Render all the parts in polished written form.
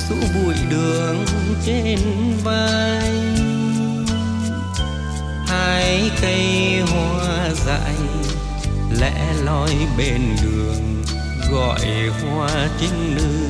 rũ bụi đường trên vai. Hai cây hoa dại lẻ loi bên đường gọi hoa trinh nữ.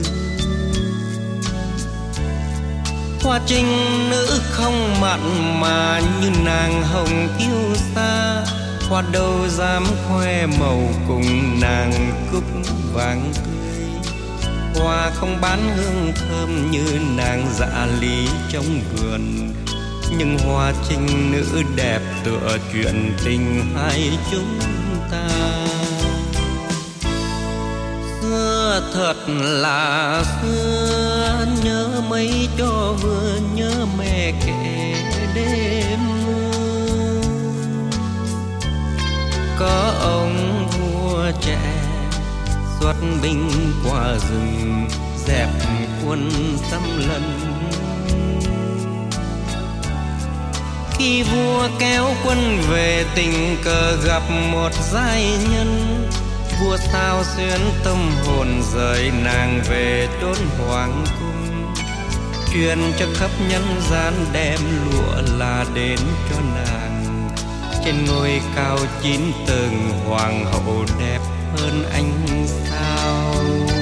Hoa trinh nữ không mặn mà như nàng hồng kiêu sa. Hoa đâu dám khoe màu cùng nàng cúc vàng tươi. Hoa không bán hương thơm như nàng dạ lý trong vườn. Nhưng hoa trinh nữ đẹp tựa chuyện tình hai chúng ta. Xưa thật là xưa, nhớ mấy cho vừa nhớ mẹ kể đêm mưa. Có ông vua trẻ xuất binh qua rừng dẹp quân xâm lấn. Khi vua kéo quân về tình cờ gặp một giai nhân. Vua sao xuyến tâm hồn rời nàng về chốn hoàng cung. Truyền cho khắp nhân gian đem lụa là đến cho nàng. Trên ngôi cao 9 tầng hoàng hậu đẹp hơn ánh sao.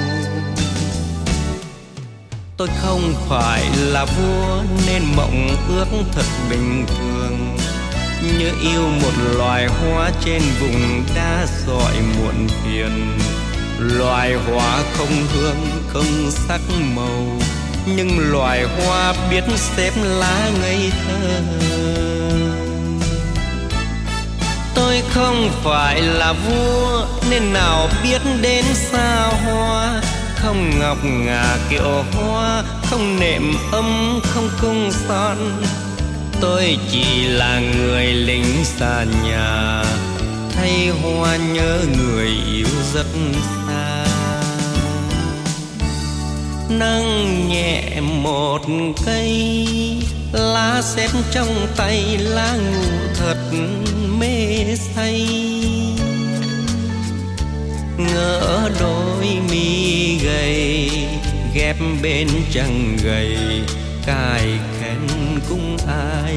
Tôi không phải là vua nên mộng ước thật bình thường. Như yêu một loài hoa trên vùng đá sỏi muộn phiền. Loài hoa không hương không sắc màu, nhưng loài hoa biết xếp lá ngây thơ. Tôi không phải là vua nên nào biết đến xa hoa. Không ngọc ngà kiệu hoa, không nệm ấm, không cung son. Tôi chỉ là người lính xa nhà, thấy hoa nhớ người yêu rất xa. Nâng nhẹ một cây lá xếp trong tay, lá ngủ thật mê say. Ngỡ đôi mi gầy ghép bên trăng gầy, cài khen cung ai.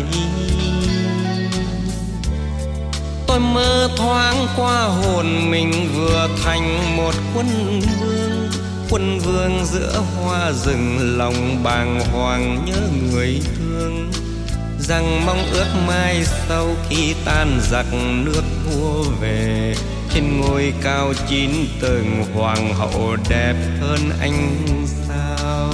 Tôi mơ thoáng qua hồn mình vừa thành một quân vương. Quân vương giữa hoa rừng lòng bàng hoàng nhớ người thương. Rằng mong ước mai sau khi tan giặc nước vua về. Trên ngôi cao 9 tầng hoàng hậu đẹp hơn ánh sao.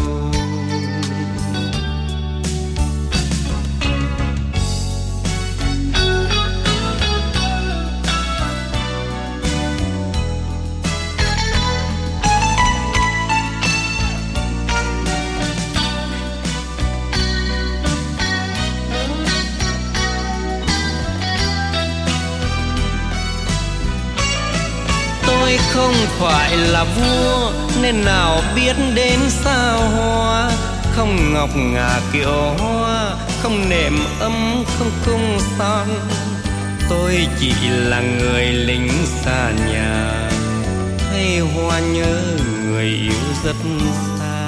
Tôi không phải là vua nên nào biết đến sao hoa. Không ngọc ngà kiệu hoa, không nệm ấm, không cung son. Tôi chỉ là người lính xa nhà, thấy hoa nhớ người yêu rất xa.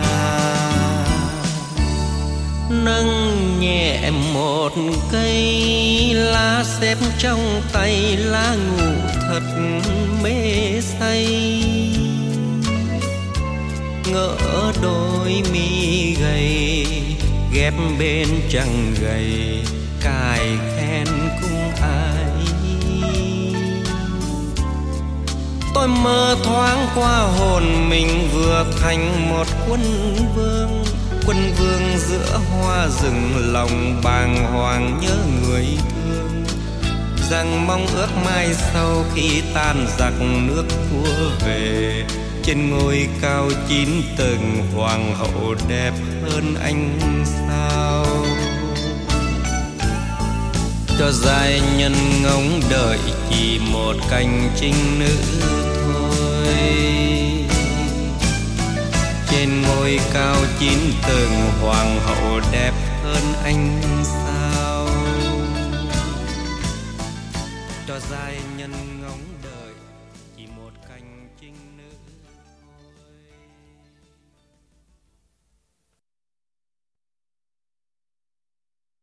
Nâng nhẹ một cây lá xếp trong tay, lá ngủ thật mê say. Ngỡ đôi mi gầy ghép bên trăng gầy, cài khen cung ai. Tôi mơ thoáng qua hồn mình vừa thành một quân vương. Quân vương giữa hoa rừng lòng bàng hoàng nhớ người thương. Rằng mong ước mai sau khi tan giặc nước vua về. Trên ngôi cao 9 tầng hoàng hậu đẹp hơn ánh sao. Cho giai nhân ngóng đợi chỉ một cành trinh nữ thôi. Trên ngôi cao 9 tầng hoàng hậu đẹp hơn ánh sao. Cho giai